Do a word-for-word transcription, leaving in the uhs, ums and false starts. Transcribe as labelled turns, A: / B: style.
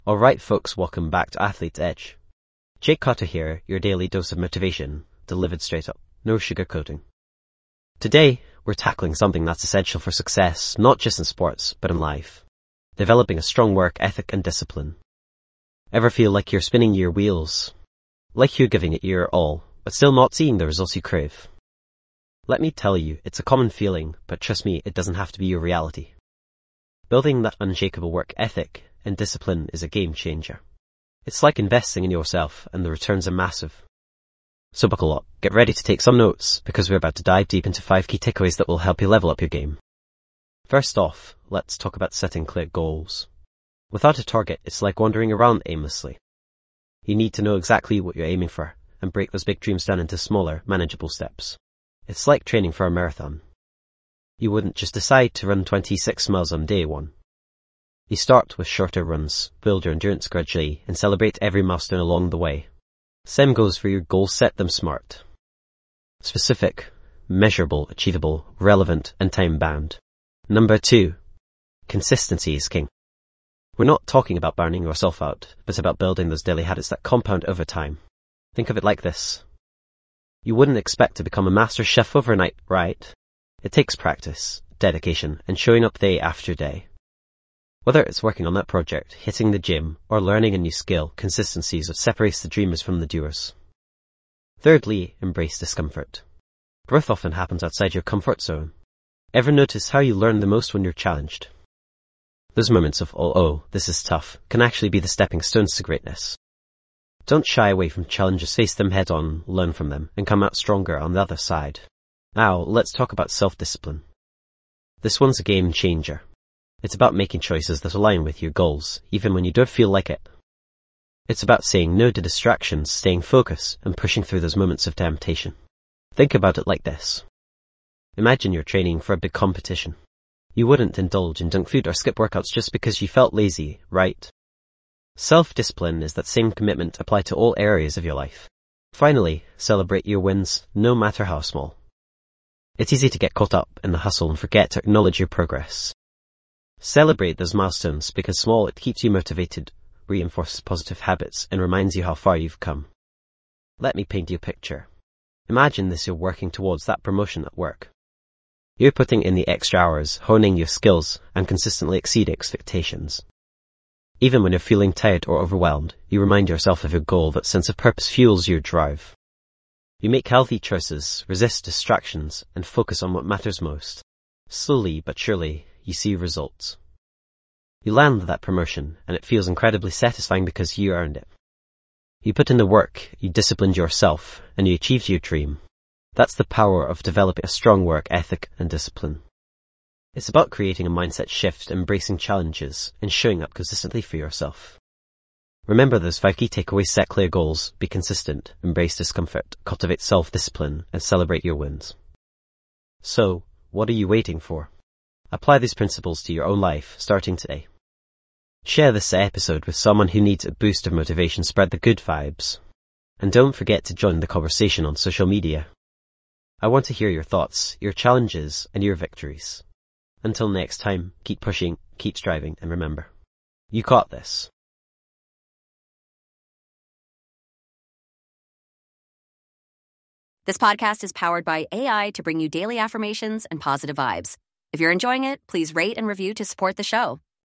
A: Alright folks, welcome back to Athlete's Edge. Jake Cotter here, your daily dose of motivation, delivered straight up, no sugarcoating. Today, we're tackling something that's essential for success, not just in sports, but in life. Developing a strong work ethic and discipline. Ever feel like you're spinning your wheels? Like you're giving it your all, but still not seeing the results you crave? Let me tell you, it's a common feeling, but trust me, it doesn't have to be your reality. Building that unshakable work ethic and discipline is a game changer. It's like investing in yourself, and the returns are massive. So buckle up, get ready to take some notes, because we're about to dive deep into five key takeaways that will help you level up your game. First off, let's talk about setting clear goals. Without a target, it's like wandering around aimlessly. You need to know exactly what you're aiming for, and break those big dreams down into smaller, manageable steps. It's like training for a marathon. You wouldn't just decide to run twenty-six miles on day one. You start with shorter runs, build your endurance gradually, and celebrate every milestone along the way. Same goes for your goals, set them smart. Specific, measurable, achievable, relevant, and time-bound. Number two, consistency is king. We're not talking about burning yourself out, but about building those daily habits that compound over time. Think of it like this. You wouldn't expect to become a master chef overnight, right? It takes practice, dedication, and showing up day after day. Whether it's working on that project, hitting the gym, or learning a new skill, consistency is what separates the dreamers from the doers. Thirdly, embrace discomfort. Growth often happens outside your comfort zone. Ever notice how you learn the most when you're challenged? Those moments of, oh, oh, this is tough, can actually be the stepping stones to greatness. Don't shy away from challenges, face them head on, learn from them, and come out stronger on the other side. Now, let's talk about self-discipline. This one's a game changer. It's about making choices that align with your goals, even when you don't feel like it. It's about saying no to distractions, staying focused, and pushing through those moments of temptation. Think about it like this. Imagine you're training for a big competition. You wouldn't indulge in junk food or skip workouts just because you felt lazy, right? Self-discipline is that same commitment applied to all areas of your life. Finally, celebrate your wins, no matter how small. It's easy to get caught up in the hustle and forget to acknowledge your progress. Celebrate those milestones because small, it keeps you motivated, reinforces positive habits, and reminds you how far you've come. Let me paint you a picture. Imagine this: you're working towards that promotion at work. You're putting in the extra hours, honing your skills, and consistently exceeding expectations. Even when you're feeling tired or overwhelmed, you remind yourself of your goal. That sense of purpose fuels your drive. You make healthy choices, resist distractions, and focus on what matters most. Slowly but surely, you see results. You land that promotion, and it feels incredibly satisfying because you earned it. You put in the work, you disciplined yourself, and you achieved your dream. That's the power of developing a strong work ethic and discipline. It's about creating a mindset shift, embracing challenges, and showing up consistently for yourself. Remember those five key takeaways: set clear goals, be consistent, embrace discomfort, cultivate self-discipline, and celebrate your wins. So, what are you waiting for? Apply these principles to your own life, starting today. Share this episode with someone who needs a boost of motivation, spread the good vibes. And don't forget to join the conversation on social media. I want to hear your thoughts, your challenges, and your victories. Until next time, keep pushing, keep striving, and remember, you got this.
B: This podcast is powered by A I to bring you daily affirmations and positive vibes. If you're enjoying it, please rate and review to support the show.